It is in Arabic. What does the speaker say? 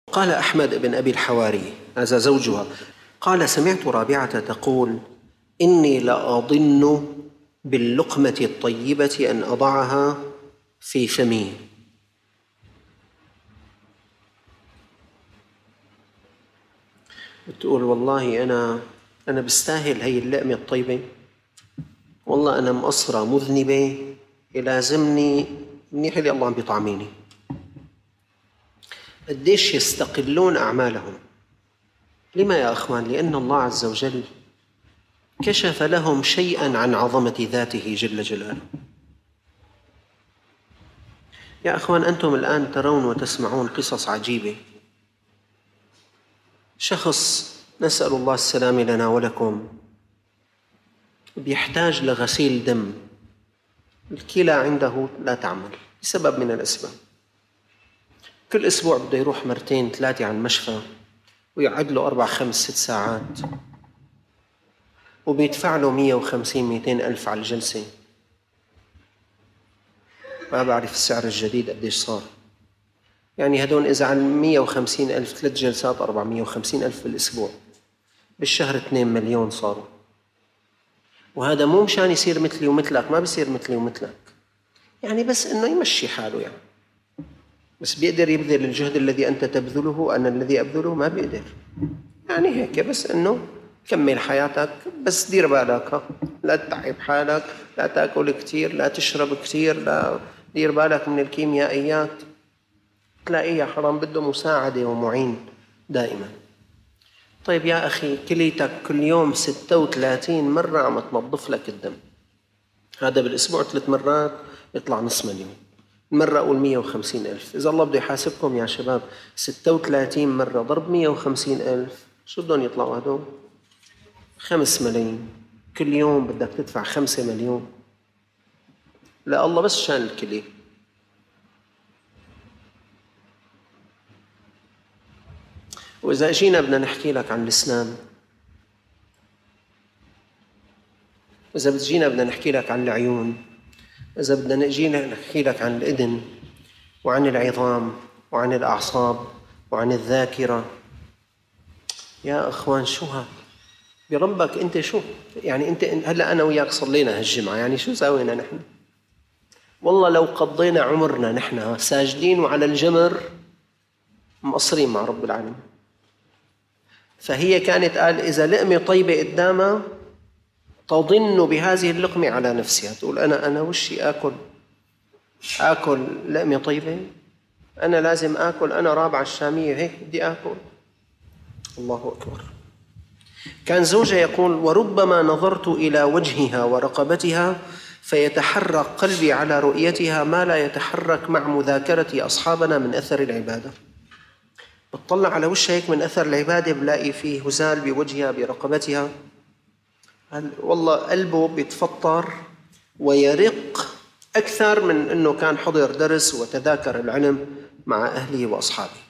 قال أحمد بن أبي الحواري هذا زوجها قال: سمعت رابعة تقول: إني لأظن باللقمة الطيبة أن أضعها في فمي. بتقول: والله أنا بستاهل هي اللقمة الطيبة، والله أنا مقصرة مذنبة، يلازمني منيح اللي الله عم بيطعميني. قديش يستقلون أعمالهم. لما يا أخوان؟ لأن الله عز وجل كشف لهم شيئا عن عظمة ذاته جل جلاله. يا أخوان، أنتم الآن ترون وتسمعون قصص عجيبة. شخص، نسأل الله السلام لنا ولكم، بيحتاج لغسيل دم، الكلى عنده لا تعمل لسبب من الأسباب، كل أسبوع بده يروح 2-3 على المشفى ويقعد له 4-5-6 ساعات، وبيدفع له 150-200 ألف على الجلسة. ما بعرف السعر الجديد قديش صار، يعني هدول إذا عن 150 ألف 3 جلسات 450 ألف بالأسبوع، بالشهر 2 مليون صاروا. وهذا مو مشان يصير مثلي ومثلك، ما بيصير مثلي ومثلك، يعني بس إنه يمشي حاله، يعني بس بيقدر يبذل الجهد الذي أنت تبذله، أنا الذي أبذله ما بيقدر، يعني هيك بس إنه كمل حياتك، بس دير بالك، لا تتعب حالك، لا تأكل كتير، لا تشرب كتير، لا دير بالك من الكيميائيات، تلاقيها حرام، بده مساعدة ومعين دائما. طيب يا أخي، كليتك كل يوم 36 مرة عم تنظف لك الدم، هذا بالأسبوع 3 مرات يطلع نص مليون، مرة أقول 150 ألف. إذا الله بده يحاسبكم يا شباب 36 مرة ضرب 150 ألف، شو بدهم يطلعوا هدول؟ 5 ملايين. كل يوم بدك تدفع 5 مليون، لا الله بس شان الكلي. وإذا جينا بدنا نحكي لك عن الأسنان، إذا جينا بدنا نحكي لك عن العيون، إذا بدنا جينا نحكي لك عن الإذن وعن العظام وعن الأعصاب وعن الذاكرة، يا أخوان شو هذا؟ بربك أنت شو؟ يعني أنت هلأ أنا وياك صلينا هالجمعة، يعني شو سوينا نحن؟ والله لو قضينا عمرنا نحن ساجدين وعلى الجمر مقصرين مع رب العالمين. فهي كانت قال إذا لقمة طيبة قدامها تظن بهذه اللقمة على نفسها، تقول أنا وشي آكل لقمة طيبة، أنا لازم آكل، أنا رابعة الشامية هيك بدي آكل. الله أكبر. كان زوجها يقول: وربما نظرت إلى وجهها ورقبتها فيتحرك قلبي على رؤيتها ما لا يتحرك مع مذاكرة أصحابنا من أثر العبادة. بتطلع على وشها هيك من أثر العبادة بلاقي فيه هزال بوجهها برقبتها، والله قلبه بيتفطر ويرق أكثر من أنه كان حضر درس وتذاكر العلم مع أهله وأصحابه.